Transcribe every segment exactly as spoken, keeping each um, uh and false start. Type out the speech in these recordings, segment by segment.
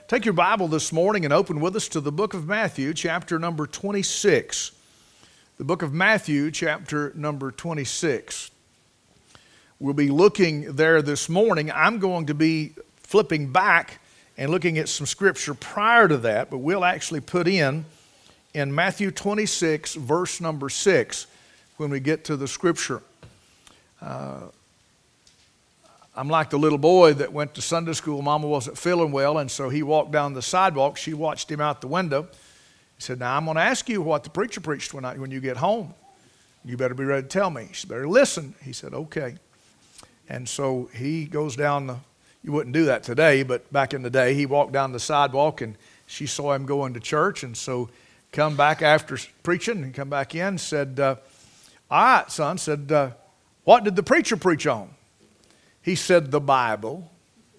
Take your Bible this morning and open with us to the book of Matthew, chapter number twenty-six. The book of Matthew, chapter number twenty-six. We'll be looking there this morning. I'm going to be flipping back and looking at some scripture prior to that, but we'll actually put in, in Matthew twenty-six, verse number six, when we get to the scripture. Uh, I'm like the little boy that went to Sunday school. Mama wasn't feeling well, and so he walked down the sidewalk. She watched him out the window. He said, now I'm going to ask you what the preacher preached when, I, when you get home. You better be ready to tell me. She better listen. He said, okay. And so he goes down the, you wouldn't do that today, but back in the day, he walked down the sidewalk, and she saw him going to church, and so come back after preaching and come back in, said, uh, all right, son, said, uh, what did the preacher preach on? He said, the Bible.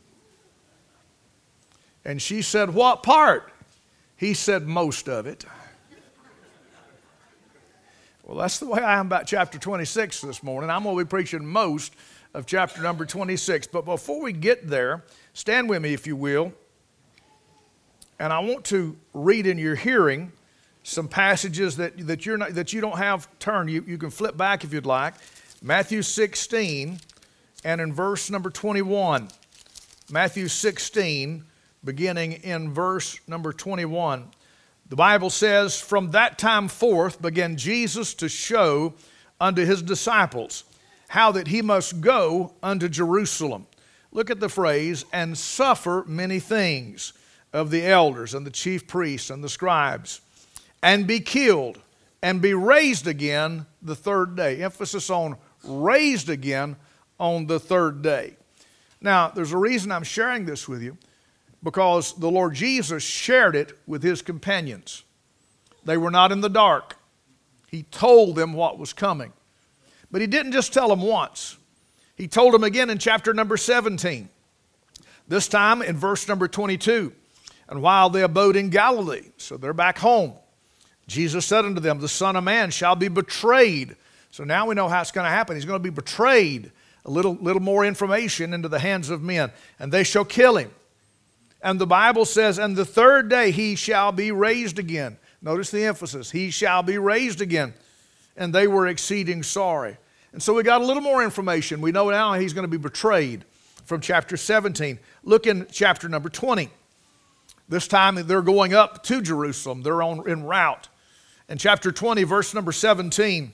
And she said, what part? He said, most of it. Well, that's the way I am about chapter twenty-six this morning. I'm going to be preaching most of chapter number twenty-six. But before we get there, stand with me if you will. And I want to read in your hearing some passages that, that, you're not, that you don't have turned. You, you can flip back if you'd like. Matthew sixteen. And in verse number twenty-one, Matthew sixteen, beginning in verse number twenty-one, the Bible says, from that time forth began Jesus to show unto his disciples how that he must go unto Jerusalem. Look at the phrase, and suffer many things of the elders and the chief priests and the scribes, and be killed, and be raised again the third day. Emphasis on raised again on the third day. Now, there's a reason I'm sharing this with you, because the Lord Jesus shared it with his companions. They were not in the dark. He told them what was coming. But he didn't just tell them once. He told them again in chapter number seventeen. This time in verse number twenty-two. And while they abode in Galilee, so they're back home, Jesus said unto them, the Son of Man shall be betrayed. So now we know how it's going to happen. He's going to be betrayed. A little, little more information into the hands of men. And they shall kill him. And the Bible says, and the third day he shall be raised again. Notice the emphasis. He shall be raised again. And they were exceeding sorry. And so we got a little more information. We know now he's going to be betrayed from chapter seventeen. Look in chapter number twenty. This time they're going up to Jerusalem. They're on en route. In chapter twenty, verse number seventeen,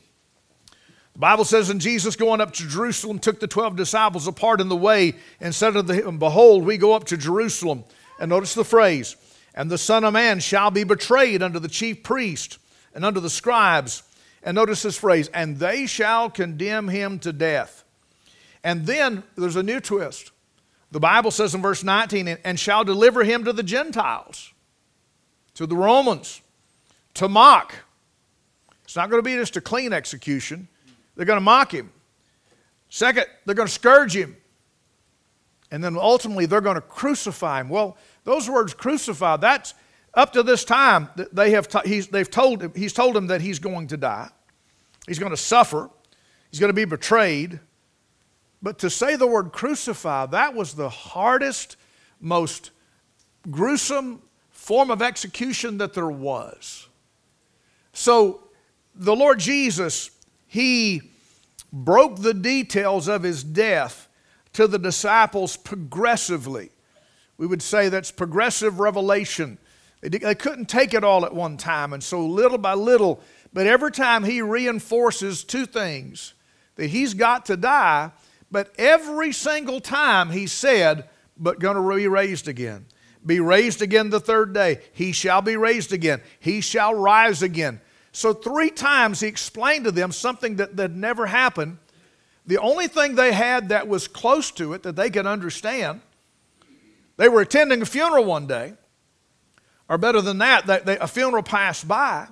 the Bible says, and Jesus going up to Jerusalem took the twelve disciples apart in the way and said unto them, behold, we go up to Jerusalem. And notice the phrase, and the Son of Man shall be betrayed unto the chief priest and unto the scribes. And notice this phrase, and they shall condemn him to death. And then there's a new twist. The Bible says in verse nineteen, and shall deliver him to the Gentiles, to the Romans, to mock. It's not going to be just a clean execution. They're going to mock him. Second, they're going to scourge him. And then ultimately, they're going to crucify him. Well, those words crucify, that's up to this time, they have t- he's, they've told him, he's told him that he's going to die. He's going to suffer. He's going to be betrayed. But to say the word crucify, that was the hardest, most gruesome form of execution that there was. So the Lord Jesus, he broke the details of his death to the disciples progressively. We would say that's progressive revelation. They, they couldn't take it all at one time, and so little by little, but every time he reinforces two things, that he's got to die, but every single time he said, but going to be raised again. Be raised again the third day. He shall be raised again. He shall rise again. So three times he explained to them something that, that never happened. The only thing they had that was close to it that they could understand, they were attending a funeral one day, or better than that, that they, a funeral passed by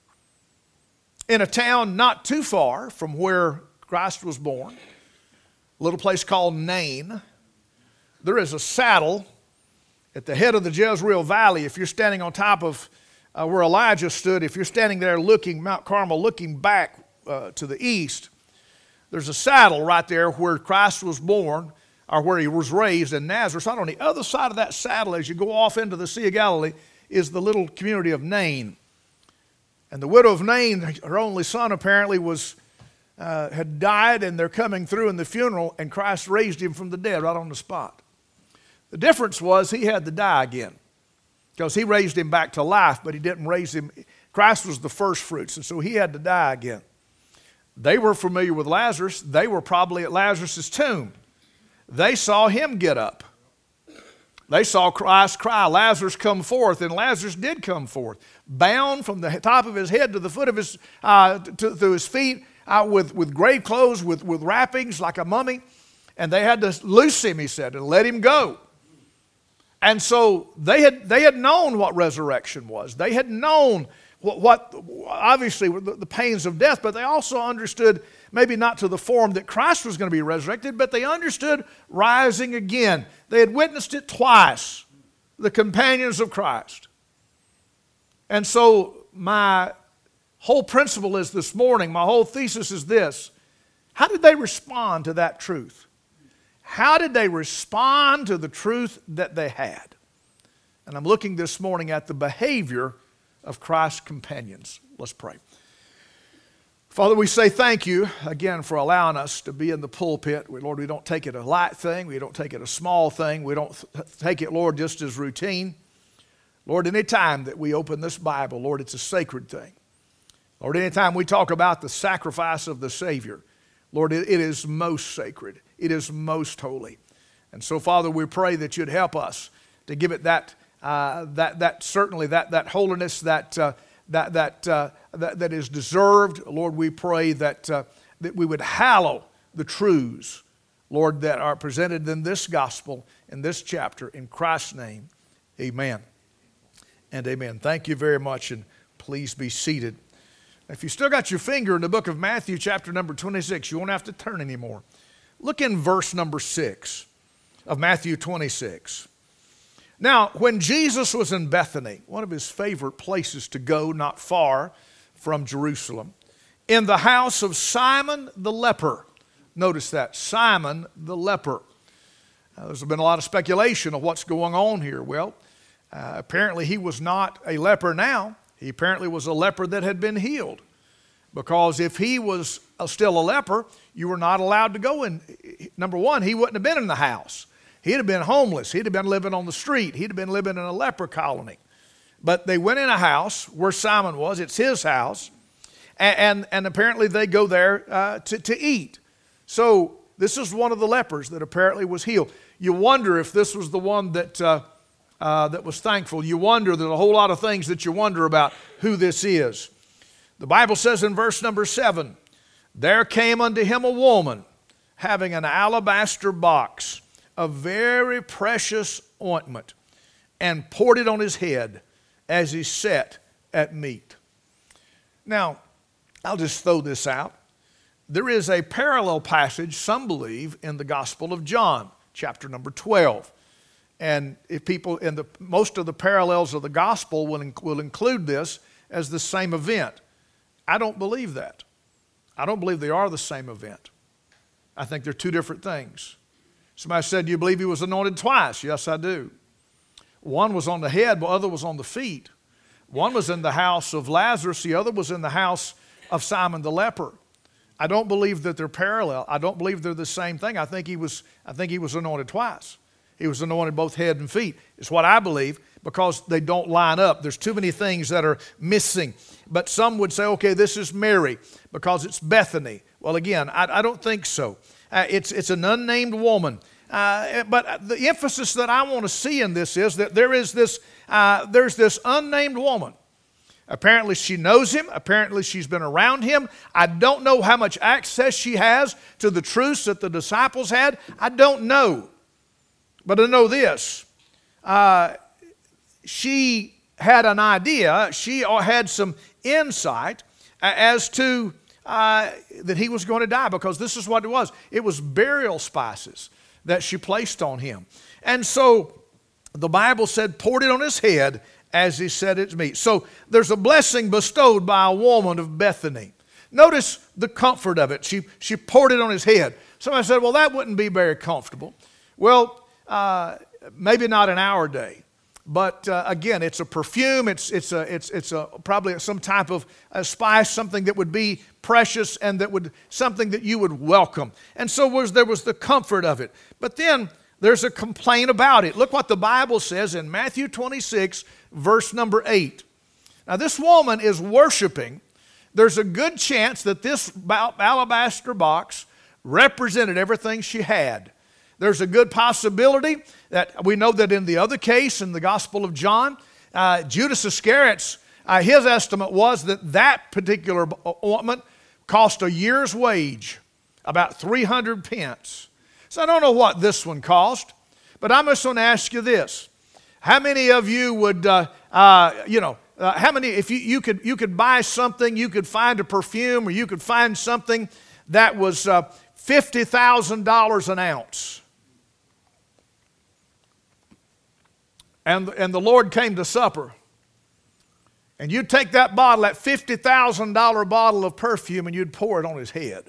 in a town not too far from where Christ was born, a little place called Nain. There is a saddle at the head of the Jezreel Valley. If you're standing on top of Uh, where Elijah stood, if you're standing there looking, Mount Carmel, looking back uh, to the east, there's a saddle right there where Christ was born. or where he was raised in Nazareth. On the other side of that saddle, as you go off into the Sea of Galilee, is the little community of Nain. And the widow of Nain, her only son apparently was uh, had died, and they're coming through in the funeral, and Christ raised him from the dead right on the spot. The difference was he had to die again, because he raised him back to life, but he didn't raise him. Christ was the first fruits, and so he had to die again. They were familiar with Lazarus. They were probably at Lazarus' tomb. They saw him get up. They saw Christ cry, Lazarus, come forth, and Lazarus did come forth, bound from the top of his head to the foot of his, uh, to, to his feet, uh, with, with grave clothes, with, with wrappings like a mummy, and they had to loose him, he said, and let him go. And so they had, they had known what resurrection was. They had known what, what obviously, the, the pains of death, but they also understood, maybe not to the form that Christ was going to be resurrected, but they understood rising again. They had witnessed it twice, the companions of Christ. And so my whole principle is this morning, my whole thesis is this: how did they respond to that truth? How did they respond to the truth that they had? And I'm looking this morning at the behavior of Christ's companions. Let's pray. Father, we say thank you again for allowing us to be in the pulpit. We, Lord, we don't take it a light thing. We don't take it a small thing. We don't th- take it, Lord, just as routine. Lord, any time that we open this Bible, Lord, it's a sacred thing. Lord, any time we talk about the sacrifice of the Savior, Lord, it, it is most sacred. It is most holy. And so, Father, we pray that you'd help us to give it that, uh, that, that certainly that, that holiness, that, uh, that, that, uh, that, that is deserved. Lord, we pray that, uh, that we would hallow the truths, Lord, that are presented in this gospel, in this chapter. In Christ's name, amen and amen. Thank you very much, and please be seated. If you still got your finger in the book of Matthew, chapter number twenty-six, you won't have to turn anymore. Look in verse number six of Matthew twenty-six. Now, when Jesus was in Bethany, one of his favorite places to go, not far from Jerusalem, in the house of Simon the leper. Notice that, Simon the leper. Now, there's been a lot of speculation of what's going on here. Well, uh, apparently he was not a leper now. He apparently was a leper that had been healed. Because if he was still a leper, you were not allowed to go in. Number one, he wouldn't have been in the house. He'd have been homeless. He'd have been living on the street. He'd have been living in a leper colony. But they went in a house where Simon was. It's his house. And, and, and apparently they go there uh, to, to eat. So this is one of the lepers that apparently was healed. You wonder if this was the one that, uh, uh, that was thankful. You wonder, there's a whole lot of things that you wonder about who this is. The Bible says in verse number seven, there came unto him a woman having an alabaster box of very precious ointment, and poured it on his head as he sat at meat. Now, I'll just throw this out. There is a parallel passage, some believe, in the Gospel of John, chapter number twelve. And if people, in the most of the parallels of the Gospel will, will include this as the same event. I don't believe that. I don't believe they are the same event. I think they're two different things. Somebody said, do you believe he was anointed twice? Yes, I do. One was on the head, the other was on the feet. One was in the house of Lazarus, the other was in the house of Simon the leper. I don't believe that they're parallel. I don't believe they're the same thing. I think he was, I think he was anointed twice. He was anointed both head and feet. It's what I believe, because they don't line up. There's too many things that are missing. But some would say, okay, this is Mary because it's Bethany. Well, again, I, I don't think so. Uh, it's, it's an unnamed woman. Uh, but the emphasis that I want to see in this is that there is this, uh, there's this unnamed woman. Apparently she knows him. Apparently she's been around him. I don't know how much access she has to the truths that the disciples had. I don't know. But I know this. Uh, she had an idea. She had some insight as to uh, that he was going to die, because this is what it was. It was burial spices that she placed on him. And so the Bible said, poured it on his head as he said it's meat. So there's a blessing bestowed by a woman of Bethany. Notice the comfort of it. She, she poured it on his head. Somebody said, well, that wouldn't be very comfortable. Well, uh, maybe not in our day. But uh, again, it's a perfume. It's it's a it's it's a probably some type of a spice, something that would be precious and that would something that you would welcome. And so was there was the comfort of it. But then there's a complaint about it. Look what the Bible says in Matthew twenty-six, verse number eight. Now this woman is worshiping. There's a good chance that this alabaster box represented everything she had. There's a good possibility that we know that in the other case, in the Gospel of John, uh, Judas Iscariot's, uh, his estimate was that that particular ointment cost a year's wage, about three hundred pence. So I don't know what this one cost, but I'm just going to ask you this. How many of you would, uh, uh, you know, uh, how many, if you, you, could, you could buy something, you could find a perfume, or you could find something that was uh, fifty thousand dollars an ounce. And, and the Lord came to supper. And you'd take that bottle, that fifty thousand dollar bottle of perfume, and you'd pour it on his head.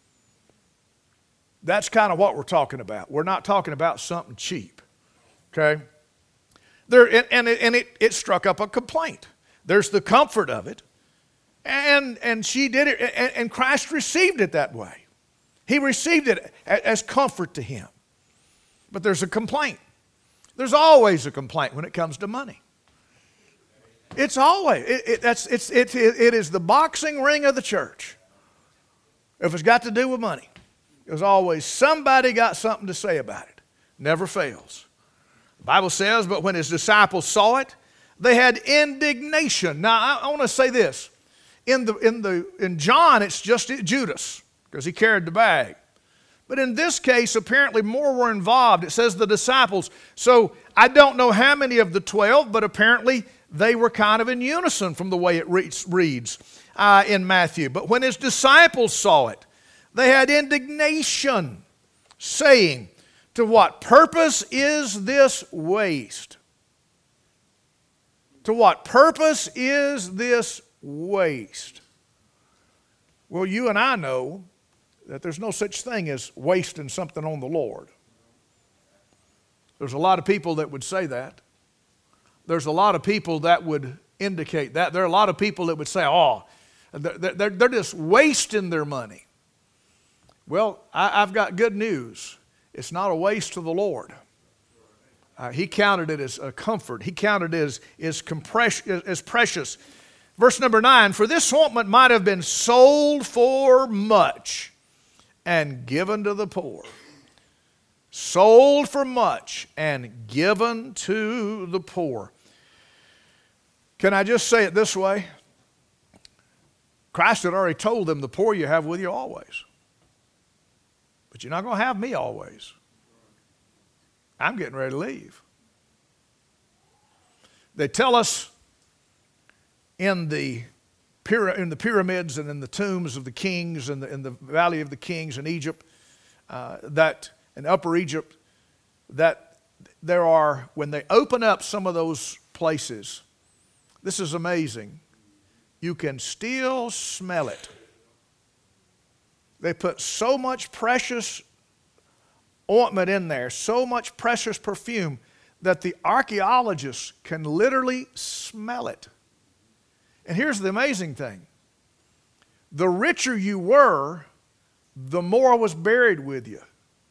That's kind of what we're talking about. We're not talking about something cheap. Okay? There, and and, it, and it, it struck up a complaint. There's the comfort of it. And, and she did it, and, and Christ received it that way. He received it as comfort to him. But there's a complaint. There's always a complaint when it comes to money. It's always, it, it, that's, it's, it, it is the boxing ring of the church. If it's got to do with money, there's always somebody got something to say about it. Never fails. The Bible says, but when his disciples saw it, they had indignation. Now, I, I want to say this. In, the, in, the, in John, it's just Judas, because he carried the bag. But in this case, apparently more were involved. It says the disciples. So I don't know how many of the twelve, but apparently they were kind of in unison from the way it reads, reads uh, in Matthew. But when his disciples saw it, they had indignation, saying, to what purpose is this waste? To what purpose is this waste? Well, you and I know that there's no such thing as wasting something on the Lord. There's a lot of people that would say that. There's a lot of people that would indicate that. There are a lot of people that would say, oh, they're, they're just wasting their money. Well, I, I've got good news. It's not a waste to the Lord. Uh, he counted it as a comfort. He counted it as, as, compress, as precious. Verse number nine, for this ointment might have been sold for much and given to the poor. Sold for much and given to the poor. Can I just say it this way? Christ had already told them, the poor you have with you always. But you're not going to have me always. I'm getting ready to leave. They tell us in the in the pyramids and in the tombs of the kings and in, in the valley of the kings in Egypt, uh, that in Upper Egypt, that there are, when they open up some of those places, this is amazing, you can still smell it. They put so much precious ointment in there, so much precious perfume, that the archaeologists can literally smell it. And here's the amazing thing. The richer you were, the more was buried with you.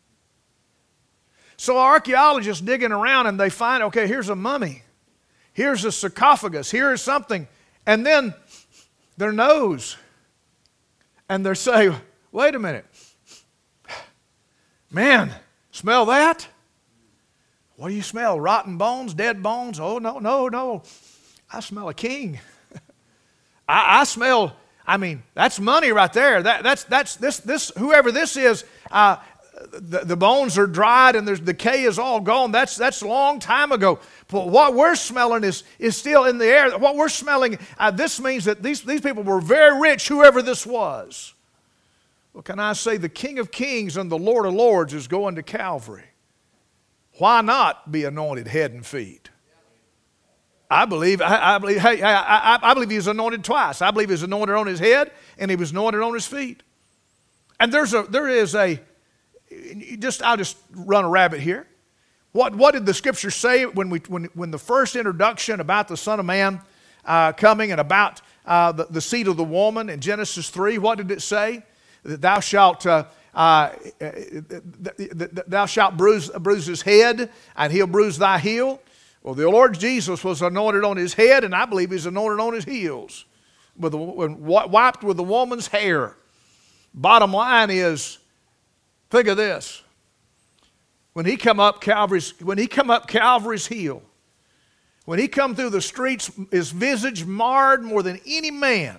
So archaeologists digging around and they find, okay, here's a mummy. Here's a sarcophagus. Here's something. And then their nose. And they say, wait a minute. Man, smell that? What do you smell? Rotten bones? Dead bones? Oh, no, no, no. I smell a king. I, I smell, I mean, that's money right there. That, that's, that's, this, this, whoever this is, uh, the, the bones are dried and there's decay is all gone. That's, that's a long time ago. But what we're smelling is, is still in the air. What we're smelling, uh, this means that these, these people were very rich, whoever this was. Well, can I say the King of Kings and the Lord of Lords is going to Calvary? Why not be anointed head and feet? I believe, I, I believe, hey, I, I, I believe he was anointed twice. I believe he was anointed on his head and he was anointed on his feet. And there's a, there is a, just, I'll just run a rabbit here. What, what did the Scripture say when, we, when, when the first introduction about the Son of Man uh, coming and about uh, the, the seed of the woman in Genesis three? What did it say? That thou shalt, uh, uh, thou shalt bruise, bruise his head, and he'll bruise thy heel. Well, the Lord Jesus was anointed on his head, and I believe he's anointed on his heels, with the, wiped with the woman's hair. Bottom line is, think of this. When he come up Calvary's, when he come up Calvary's hill, when he come through the streets, his visage marred more than any man.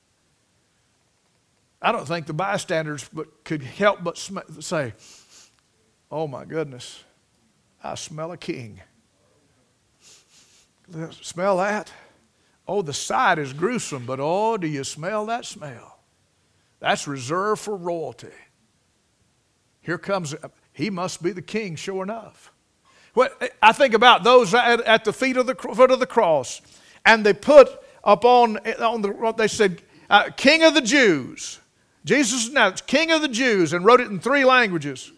I don't think the bystanders but could help but sm- say, "Oh my goodness, I smell a king." Smell that? Oh, the sight is gruesome, but oh, do you smell that smell? That's reserved for royalty. Here comes. He must be the king, sure enough. Well, I think about those at, at the feet of the foot of the cross, and they put upon on the they said, uh, "King of the Jews." Jesus announced, "King of the Jews," and wrote it in three languages.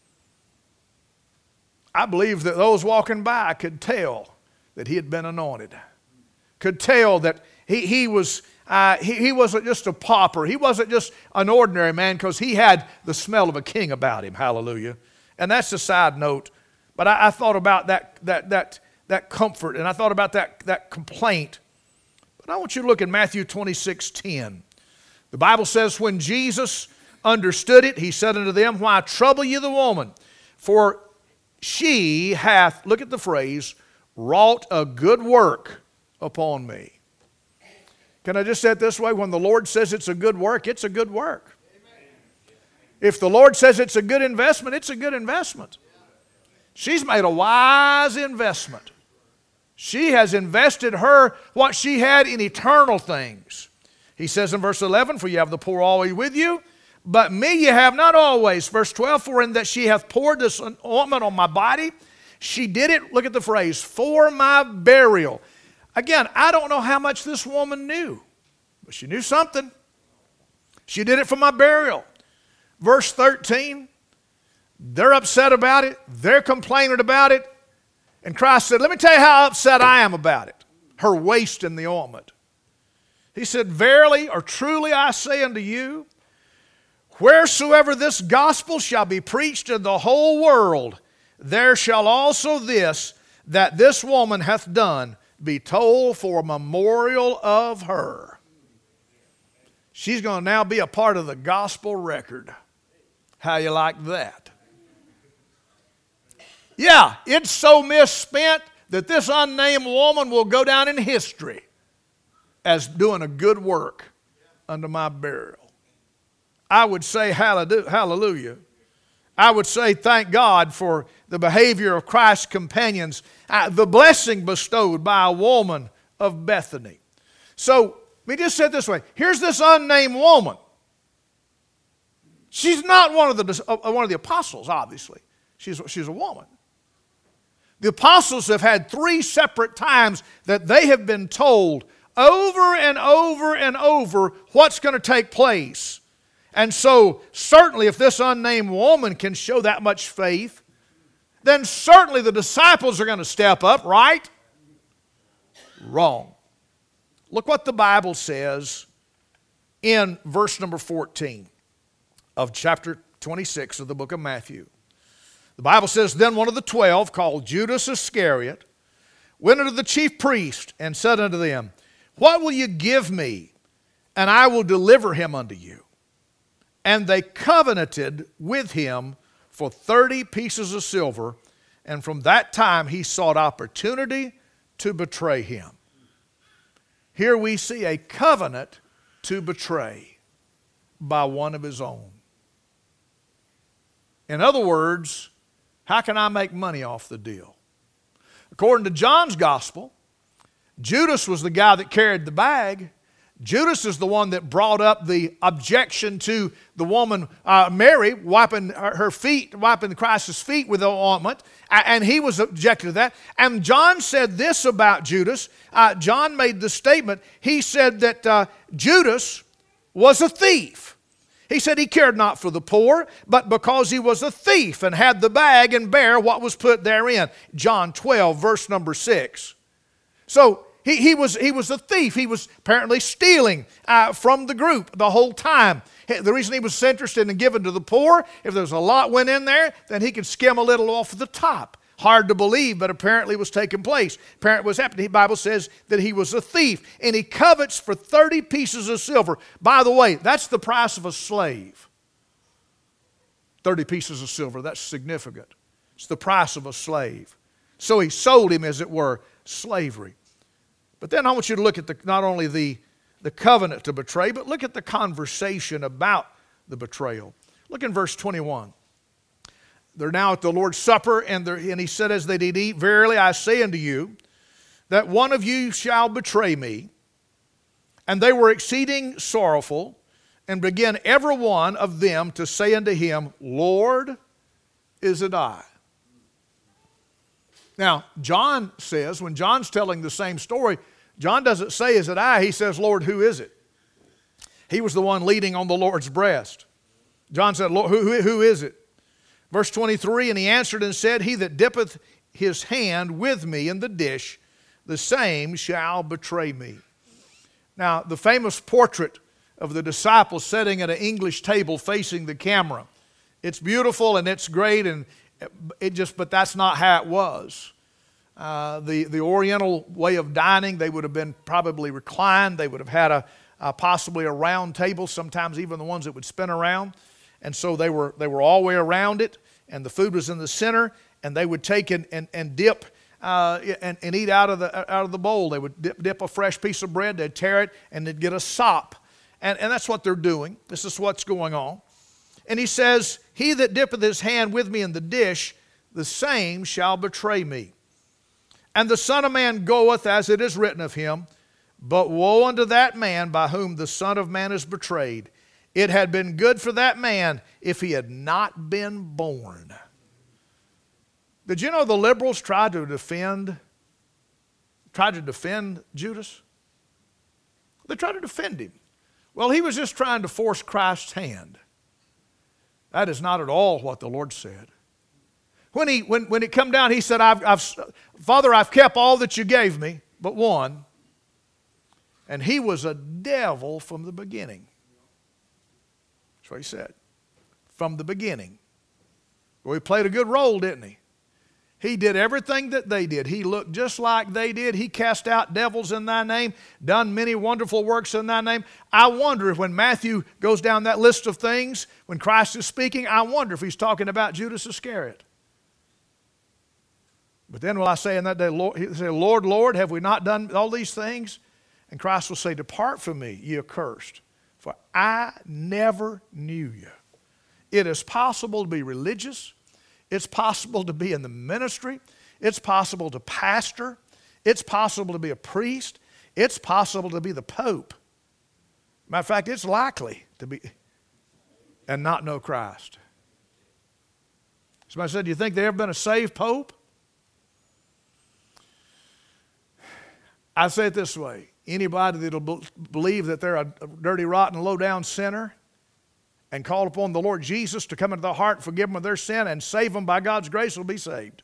I believe that those walking by could tell that he had been anointed. Could tell that he he was uh, he, he wasn't just a pauper. He wasn't just an ordinary man, because he had the smell of a king about him. Hallelujah. And that's a side note. But I, I thought about that that that that comfort, and I thought about that that complaint. But I want you to look at Matthew twenty-six ten. The Bible says, when Jesus understood it, he said unto them, "Why trouble ye the woman? For she hath," look at the phrase, "wrought a good work upon me." Can I just say it this way? When the Lord says it's a good work, it's a good work. If the Lord says it's a good investment, it's a good investment. She's made a wise investment. She has invested her, what she had, in eternal things. He says in verse eleven, "For you have the poor always with you, but me you have not always." Verse twelve, "For in that she hath poured this ointment on my body, she did it," look at the phrase, "for my burial." Again, I don't know how much this woman knew, but she knew something. She did it for my burial. Verse thirteen, they're upset about it. They're complaining about it. And Christ said, "Let me tell you how upset I am about it." Her wasting the ointment. He said, "Verily or truly I say unto you, wheresoever this gospel shall be preached in the whole world, there shall also this, that this woman hath done, be told for a memorial of her." She's going to now be a part of the gospel record. How you like that? Yeah, it's so misspent that this unnamed woman will go down in history as doing a good work unto my burial. I would say hallelujah. I would say thank God for the behavior of Christ's companions, uh, the blessing bestowed by a woman of Bethany. So, we just said this way. Here's this unnamed woman. She's not one of the, uh, one of the apostles, obviously. She's, she's a woman. The apostles have had three separate times that they have been told over and over and over what's going to take place. And so, certainly if this unnamed woman can show that much faith, then certainly the disciples are going to step up, right? Wrong. Look what the Bible says in verse number fourteen of chapter twenty-six of the book of Matthew. The Bible says, "Then one of the twelve, called Judas Iscariot, went unto the chief priest and said unto them, What will you give me, and I will deliver him unto you? And they covenanted with him for thirty pieces of silver, and from that time he sought opportunity to betray him." Here we see a covenant to betray by one of his own. In other words, how can I make money off the deal? According to John's gospel, Judas was the guy that carried the bag. Judas is the one that brought up the objection to the woman, uh, Mary, wiping her feet, wiping Christ's feet with the ointment, and he was objected to that. And John said this about Judas. Uh, John made the statement. He said that uh, Judas was a thief. He said he cared not for the poor, but because he was a thief and had the bag and bare what was put therein. John twelve, verse number six. So he, he, was, he was a thief. He was apparently stealing uh, from the group the whole time. The reason he was interested in giving to the poor, if there was a lot went in there, then he could skim a little off the top. Hard to believe, but apparently was taking place. Apparently was happening. The Bible says that he was a thief, and he covets for thirty pieces of silver. By the way, that's the price of a slave. thirty pieces of silver, that's significant. It's the price of a slave. So he sold him, as it were, slavery. But then I want you to look at the, not only the, the covenant to betray, but look at the conversation about the betrayal. Look in verse twenty-one. They're now at the Lord's Supper, and, and he said as they did eat, verily I say unto you, that one of you shall betray me. And they were exceeding sorrowful, and began every one of them to say unto him, Lord, is it I? Now, John says, when John's telling the same story, John doesn't say, is it I? He says, Lord, who is it? He was the one leaning on the Lord's breast. John said, Lord, who, who, who is it? Verse twenty-three, and he answered and said, he that dippeth his hand with me in the dish, the same shall betray me. Now, the famous portrait of the disciples sitting at an English table facing the camera. It's beautiful and it's great, and it just, but that's not how it was. Uh, the, the Oriental way of dining, they would have been probably reclined. They would have had a, a possibly a round table, sometimes even the ones that would spin around. And so they were, they were all the way around it, and the food was in the center, and they would take and, and, and dip uh, and, and eat out of, the, out of the bowl. They would dip, dip a fresh piece of bread, they'd tear it, and they'd get a sop. And, and that's what they're doing. This is what's going on. And he says, he that dippeth his hand with me in the dish, the same shall betray me. And the Son of Man goeth as it is written of him, but woe unto that man by whom the Son of Man is betrayed. It had been good for that man if he had not been born. Did you know the liberals tried to defend, tried to defend Judas? They tried to defend him. Well, he was just trying to force Christ's hand. That is not at all what the Lord said. When he when, when it come down, he said, I've, I've, Father, I've kept all that you gave me, but one. And he was a devil from the beginning. That's what he said. From the beginning. Well, he played a good role, didn't he? He did everything that they did. He looked just like they did. He cast out devils in thy name, done many wonderful works in thy name. I wonder if when Matthew goes down that list of things, when Christ is speaking, I wonder if he's talking about Judas Iscariot. But then will I say in that day, Lord, he'll say, Lord, Lord, have we not done all these things? And Christ will say, depart from me, ye accursed, for I never knew you. It is possible to be religious. It's possible to be in the ministry. It's possible to pastor. It's possible to be a priest. It's possible to be the Pope. Matter of fact, it's likely to be and not know Christ. Somebody said, do you think there ever been a saved Pope? I say it this way. Anybody that will believe that they're a dirty, rotten, low-down sinner and call upon the Lord Jesus to come into their heart, forgive them of their sin, and save them by God's grace will be saved.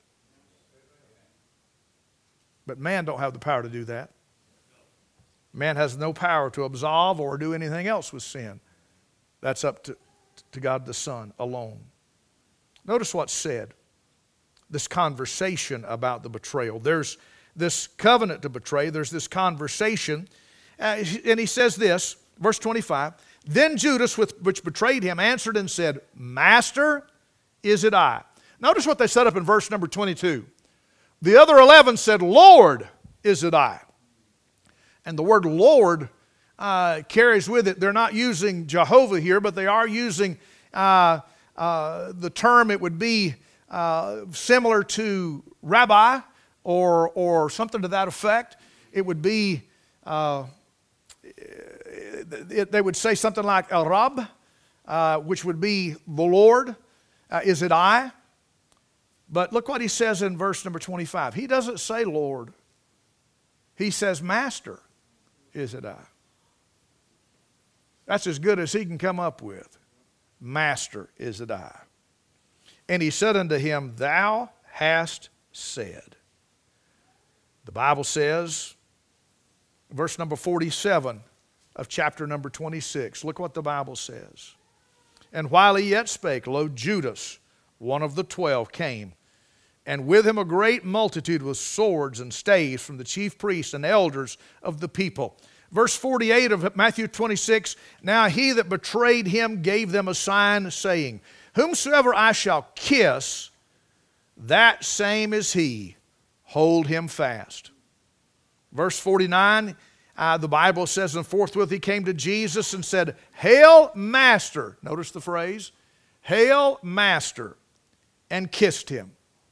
But man don't have the power to do that. Man has no power to absolve or do anything else with sin. That's up to, to God the Son alone. Notice what's said. This conversation about the betrayal. There's this covenant to betray. There's this conversation. Uh, and he says this, verse twenty-five, then Judas, with, which betrayed him, answered and said, Master, is it I? Notice what they set up in verse number twenty-two. The other eleven said, Lord, is it I? And the word Lord uh, carries with it, they're not using Jehovah here, but they are using uh, uh, the term, it would be uh, similar to rabbi or, or something to that effect. It would be, uh, it, they would say something like El Rab, uh, which would be the Lord. Uh, is it I? But look what he says in verse number twenty-five. He doesn't say Lord. He says Master, is it I? That's as good as he can come up with. Master, is it I? And he said unto him, Thou hast said. The Bible says, verse number forty-seven of chapter number twenty-six. Look what the Bible says. And while he yet spake, lo, Judas, one of the twelve, came, and with him a great multitude with swords and staves from the chief priests and elders of the people. Verse forty-eight of Matthew twenty-six, Now he that betrayed him gave them a sign, saying, Whomsoever I shall kiss, that same is he. Hold him fast. Verse forty-nine, uh, the Bible says, And forthwith he came to Jesus and said, Hail, Master. Notice the phrase, Hail, Master, and kissed him.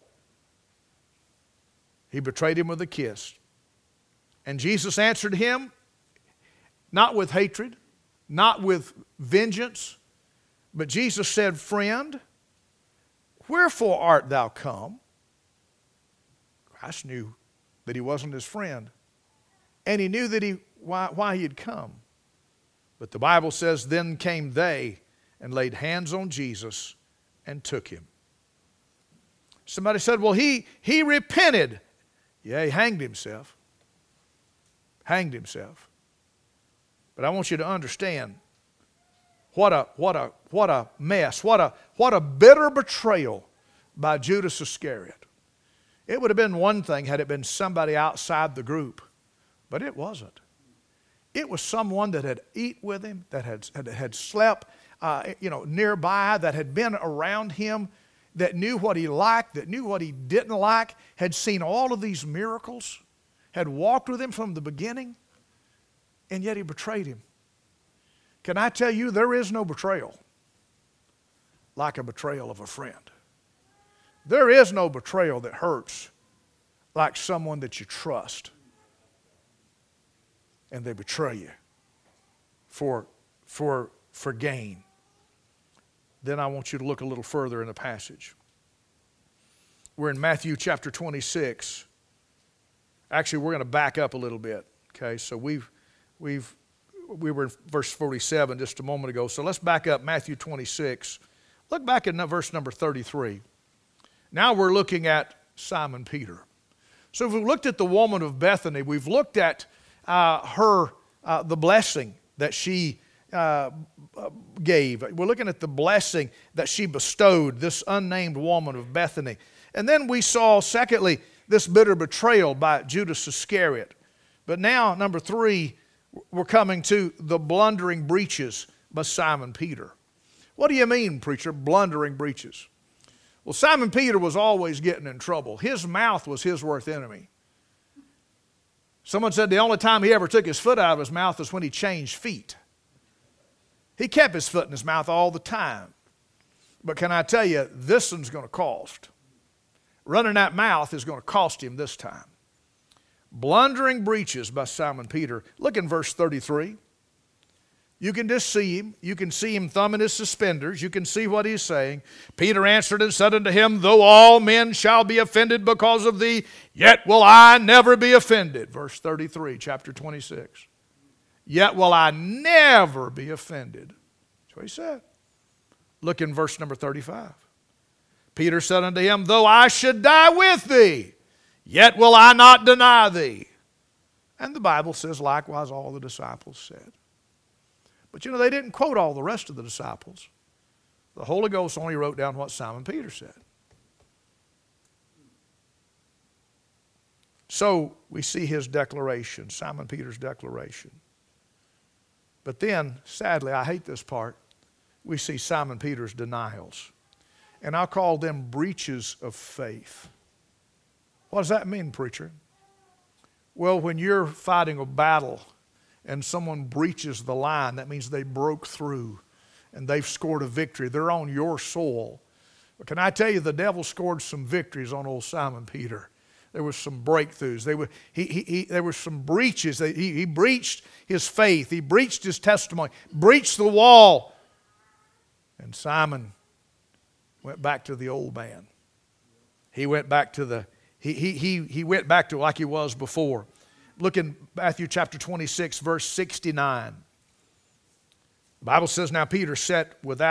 He betrayed him with a kiss. And Jesus answered him, not with hatred, not with vengeance, but Jesus said, Friend, wherefore art thou come? Christ knew that he wasn't his friend. And he knew that he why, why he had come. But the Bible says, Then came they and laid hands on Jesus and took him. Somebody said, well, he, he repented. Yeah, he hanged himself. Hanged himself. But I want you to understand what a, what a, what a mess, what a, what a bitter betrayal by Judas Iscariot. It would have been one thing had it been somebody outside the group, but it wasn't. It was someone that had eaten with him, that had, had, had slept uh, you know, nearby, that had been around him, that knew what he liked, that knew what he didn't like, had seen all of these miracles, had walked with him from the beginning, and yet he betrayed him. Can I tell you, there is no betrayal like a betrayal of a friend. There is no betrayal that hurts like someone that you trust and they betray you for, for, for gain. Then I want you to look a little further in the passage. We're in Matthew chapter twenty-six. Actually, we're going to back up a little bit. Okay, so we've, we've, we were in verse forty-seven just a moment ago. So let's back up Matthew twenty-six. Look back at verse number thirty-three. Now we're looking at Simon Peter. So if we've looked at the woman of Bethany, we've looked at uh, her, uh, the blessing that she uh, gave. We're looking at the blessing that she bestowed, this unnamed woman of Bethany. And then we saw, secondly, this bitter betrayal by Judas Iscariot. But now, number three, we're coming to the blundering breaches by Simon Peter. What do you mean, preacher, blundering breaches? Well, Simon Peter was always getting in trouble. His mouth was his worst enemy. Someone said the only time he ever took his foot out of his mouth was when he changed feet. He kept his foot in his mouth all the time. But can I tell you, this one's going to cost. Running that mouth is going to cost him this time. Blundering breaches by Simon Peter. Look in verse thirty-three. You can just see him. You can see him thumbing his suspenders. You can see what he's saying. Peter answered and said unto him, Though all men shall be offended because of thee, yet will I never be offended. Verse thirty-three, chapter twenty-six. Yet will I never be offended. That's what he said. Look in verse number thirty-five. Peter said unto him, Though I should die with thee, yet will I not deny thee. And the Bible says likewise all the disciples said. But you know, they didn't quote all the rest of the disciples. The Holy Ghost only wrote down what Simon Peter said. So we see his declaration, Simon Peter's declaration. But then, sadly, I hate this part, we see Simon Peter's denials. And I'll call them breaches of faith. What does that mean, preacher? Well, when you're fighting a battle and someone breaches the line, that means they broke through and they've scored a victory. They're on your soil. But can I tell you, the devil scored some victories on old Simon Peter. There was some breakthroughs. They were, he, he, he, there were some breaches. He, he breached his faith. He breached his testimony, breached the wall. And Simon went back to the old man. He went back to the, he, he, he, he went back to like he was before. Look in Matthew chapter twenty-six, verse sixty-nine. The Bible says, Now Peter sat without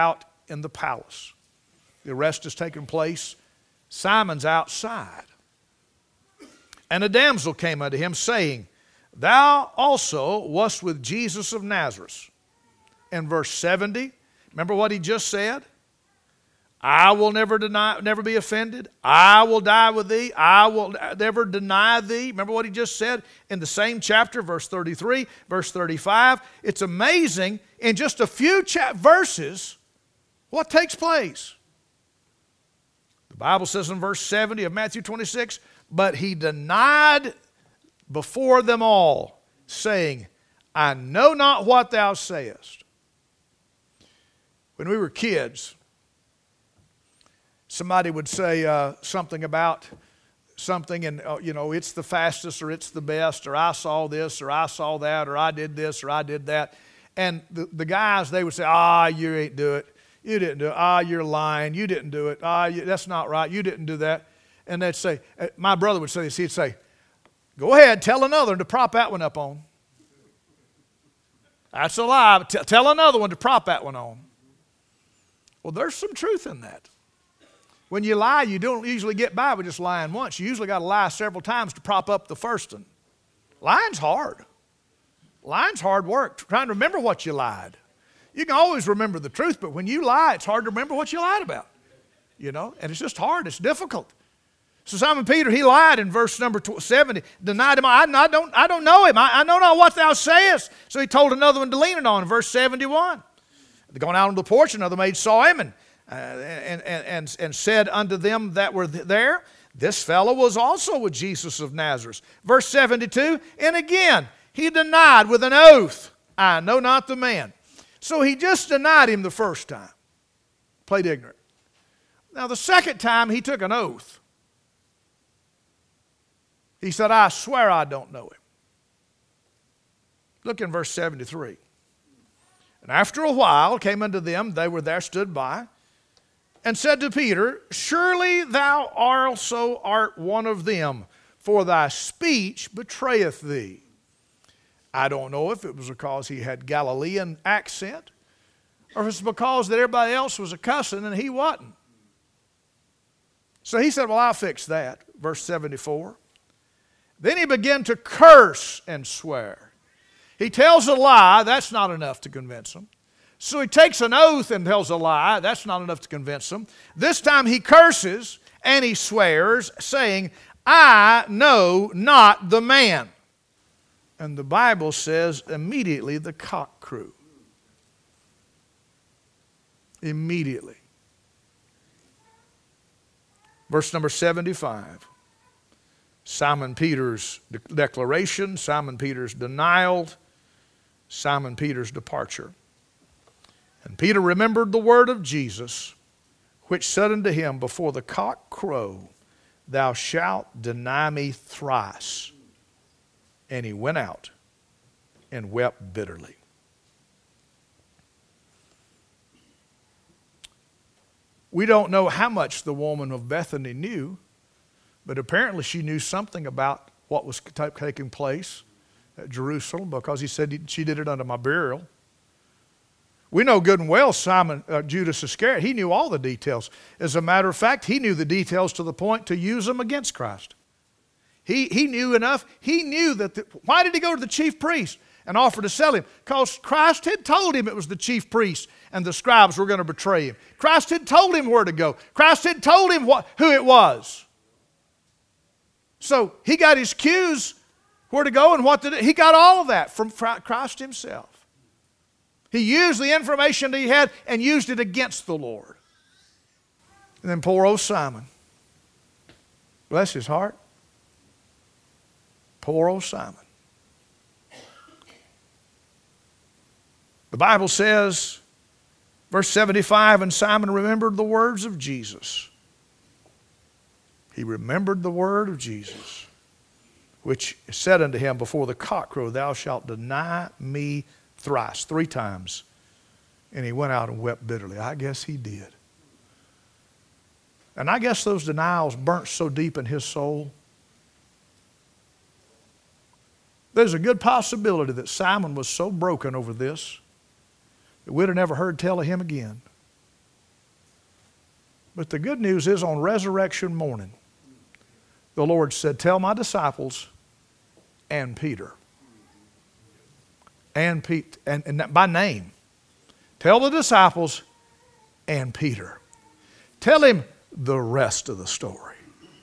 in the palace. The arrest has taken place. Simon's outside. And a damsel came unto him, saying, Thou also wast with Jesus of Nazareth. In verse seventy, remember what he just said? I will never deny, never be offended. I will die with thee. I will never deny thee. Remember what he just said in the same chapter, verse thirty-three, verse thirty-five. It's amazing, in just a few cha- verses, what takes place. The Bible says in verse seventy of Matthew twenty-six, but he denied before them all, saying, I know not what thou sayest. When we were kids, somebody would say uh, something about something and, uh, you know, it's the fastest or it's the best or I saw this or I saw that or I did this or I did that. And the, the guys, they would say, ah, you ain't do it. You didn't do it. Ah, you're lying. You didn't do it. Ah, you, that's not right. You didn't do that. And they'd say, uh, my brother would say this. He'd say, go ahead, tell another one to prop that one up on. That's a lie. T- tell another one to prop that one on. Well, there's some truth in that. When you lie, you don't usually get by with just lying once. You usually got to lie several times to prop up the first one. Lying's hard. Lying's hard work, trying to remember what you lied. You can always remember the truth, but when you lie, it's hard to remember what you lied about. You know, and it's just hard. It's difficult. So Simon Peter, he lied in verse number seventy, denied him. I, I, don't, I don't know him. I, I know not what thou sayest. So he told another one to lean it on in verse seventy-one. Going out on the porch, another maid saw him and Uh, and, and, and said unto them that were there, this fellow was also with Jesus of Nazareth. Verse seventy-two, and again he denied with an oath, I know not the man. So he just denied him the first time. Played ignorant. Now the second time he took an oath. He said, I swear I don't know him. Look in verse seventy-three. And after a while came unto them, they were there, stood by, and said to Peter, surely thou also art one of them, for thy speech betrayeth thee. I don't know if it was because he had Galilean accent, or if it's because that everybody else was a cussing and he wasn't. So he said, well, I'll fix that. Verse seventy-four. Then he began to curse and swear. He tells a lie, that's not enough to convince him. So he takes an oath and tells a lie. That's not enough to convince them. This time he curses and he swears, saying, I know not the man. And the Bible says immediately the cock crew. Immediately. Verse number seventy-five. Simon Peter's declaration, Simon Peter's denial, Simon Peter's departure. And Peter remembered the word of Jesus, which said unto him, before the cock crow, thou shalt deny me thrice. And he went out and wept bitterly. We don't know how much the woman of Bethany knew, but apparently she knew something about what was taking place at Jerusalem, because he said she did it under my burial. We know good and well Simon, uh, Judas Iscariot, he knew all the details. As a matter of fact, he knew the details to the point to use them against Christ. He, he knew enough. He knew that, the, why did he go to the chief priest and offer to sell him? Because Christ had told him it was the chief priest and the scribes were going to betray him. Christ had told him where to go. Christ had told him what, who it was. So he got his cues where to go and what to do. He got all of that from Christ himself. He used the information that he had and used it against the Lord. And then poor old Simon. Bless his heart. Poor old Simon. The Bible says, verse seventy-five, and Simon remembered the words of Jesus. He remembered the word of Jesus, which said unto him, before the cock crow, thou shalt deny me thrice, three times. And he went out and wept bitterly. I guess he did. And I guess those denials burnt so deep in his soul. There's a good possibility that Simon was so broken over this that we'd have never heard tell of him again. But the good news is on resurrection morning, the Lord said, tell my disciples and Peter. And, Pete, and, and by name. Tell the disciples and Peter. Tell him the rest of the story.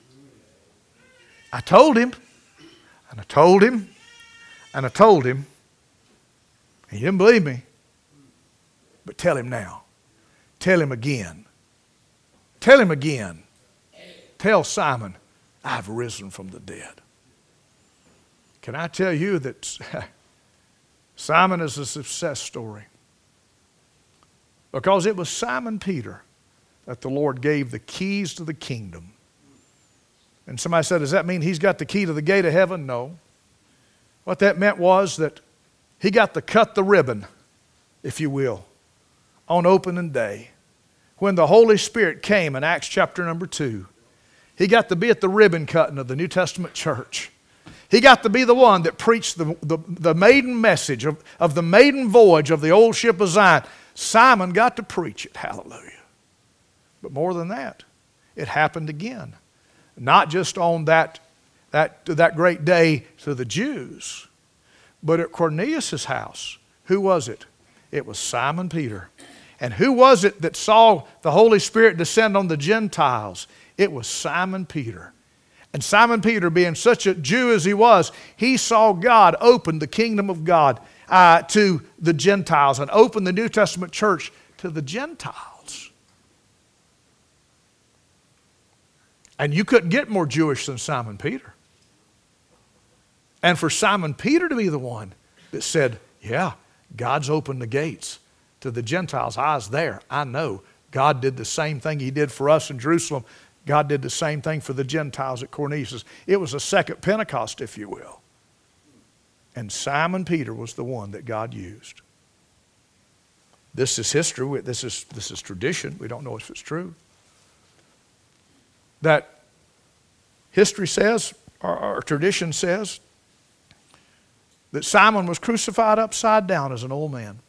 I told him, and I told him, and I told him. He didn't believe me. But tell him now. Tell him again. Tell him again. Tell Simon, I've risen from the dead. Can I tell you that Simon is a success story? Because it was Simon Peter that the Lord gave the keys to the kingdom. And somebody said, does that mean he's got the key to the gate of heaven? No. What that meant was that he got to cut the ribbon, if you will, on opening day. When the Holy Spirit came in Acts chapter number two, he got to be at the ribbon cutting of the New Testament church. He got to be the one that preached the, the, the maiden message of, of the maiden voyage of the old ship of Zion. Simon got to preach it. Hallelujah. But more than that, it happened again. Not just on that, that, that great day to the Jews, but at Cornelius' house. Who was it? It was Simon Peter. And who was it that saw the Holy Spirit descend on the Gentiles? It was Simon Peter. And Simon Peter, being such a Jew as he was, he saw God open the kingdom of God uh, to the Gentiles and open the New Testament church to the Gentiles. And you couldn't get more Jewish than Simon Peter. And for Simon Peter to be the one that said, yeah, God's opened the gates to the Gentiles. I was there. I know. God did the same thing he did for us in Jerusalem. God did the same thing for the Gentiles at Cornelius. It was a second Pentecost, if you will. And Simon Peter was the one that God used. This is history. This is, this is tradition. We don't know if it's true. That history says, or, or tradition says, that Simon was crucified upside down as an old man.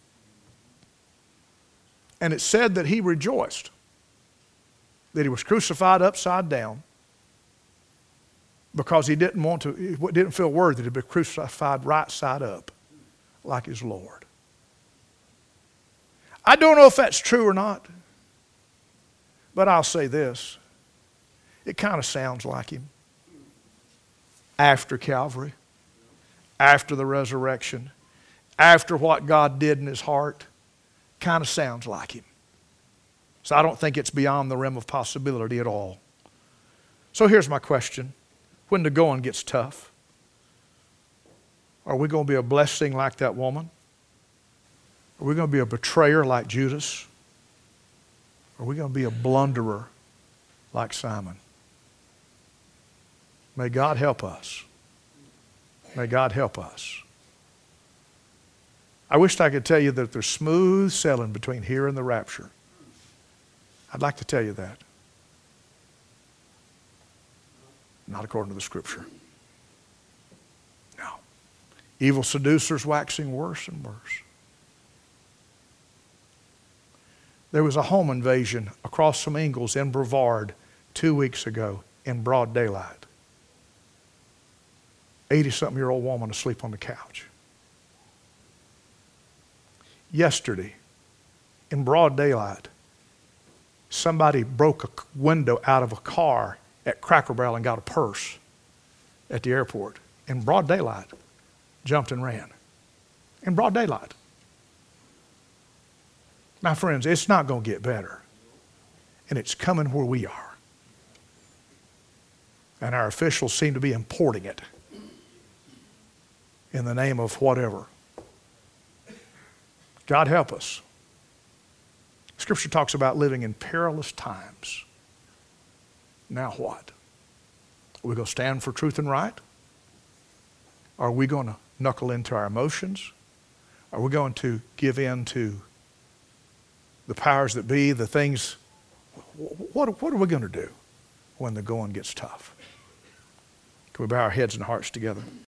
And it said that he rejoiced that he was crucified upside down because he didn't want to, he didn't feel worthy to be crucified right side up like his Lord. I don't know if that's true or not, but I'll say this. It kind of sounds like him. After Calvary, after the resurrection, after what God did in his heart, kind of sounds like him. So I don't think it's beyond the realm of possibility at all. So here's my question. When the going gets tough, are we going to be a blessing like that woman? Are we going to be a betrayer like Judas? Are we going to be a blunderer like Simon? May God help us. May God help us. I wished I could tell you that there's smooth sailing between here and the rapture. I'd like to tell you that. Not according to the Scripture. No. Evil seducers waxing worse and worse. There was a home invasion across from Ingalls in Brevard two weeks ago in broad daylight. eighty-something-year-old woman asleep on the couch. Yesterday, in broad daylight, somebody broke a window out of a car at Cracker Barrel and got a purse at the airport. In broad daylight, jumped and ran. In broad daylight. My friends, it's not going to get better. And it's coming where we are. And our officials seem to be importing it in the name of whatever. God help us. Scripture talks about living in perilous times. Now what? Are we going to stand for truth and right? Are we going to knuckle into our emotions? Are we going to give in to the powers that be, the things? What, what are we going to do when the going gets tough? Can we bow our heads and hearts together?